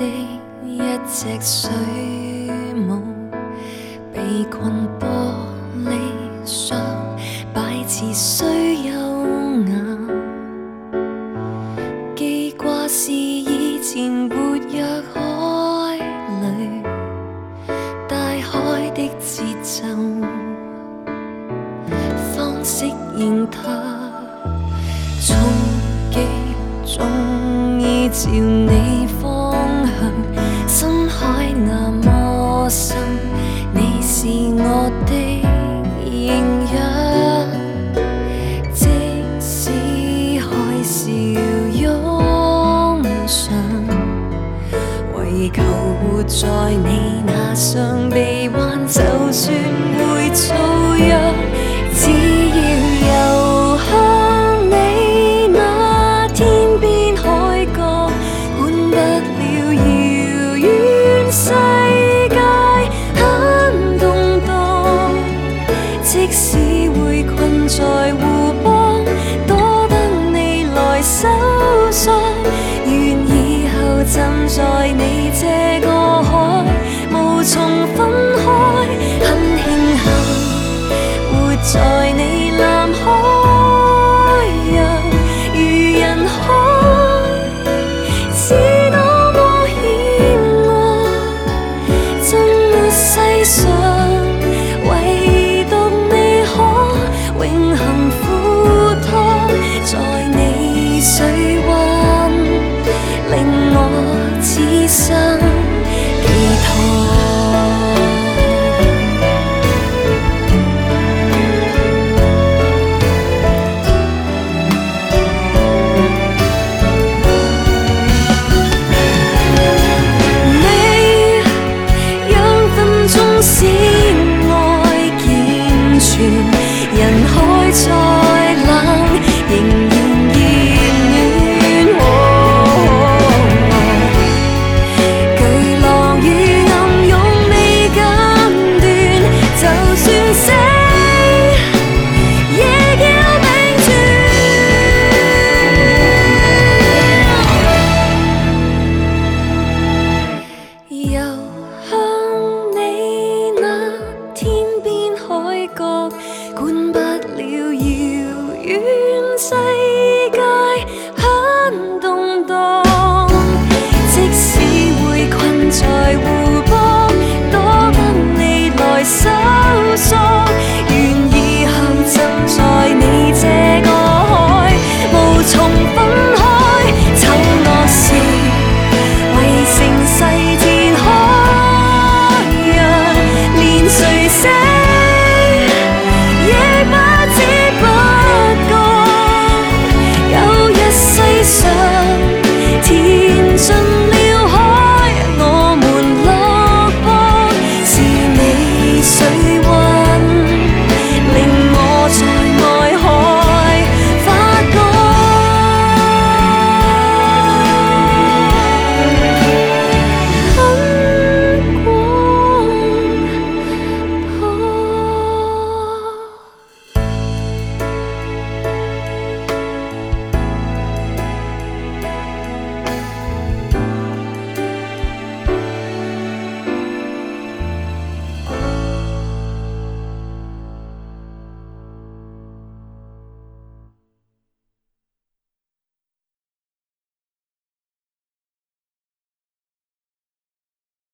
的一隻水母，被困玻璃箱，擺設需優雅。記掛是以前活躍海裏，大海的節奏，方適應它。衝擊中依照你方向，深海那麼深，你是我的營養。即使海嘯湧上，為求活在你那上臂彎，就算會遭殃，只要游向你那天邊海角，管不了遙遠世界很動盪。即使會困在湖泊，多等你來搜索，願以後站在你這個海，無從分開。很慶幸活在你藍海洋，如人海是多麼險惡，怎沒細想，唯獨你可永恆付託在你水溫，令我此生寄託。使愛健全，人海再冷，仍然熱戀。巨浪與暗湧未間斷，就算死，亦要命絕。遊向你那天邊海角，管不了遙遠世界很動盪。即使會困在湖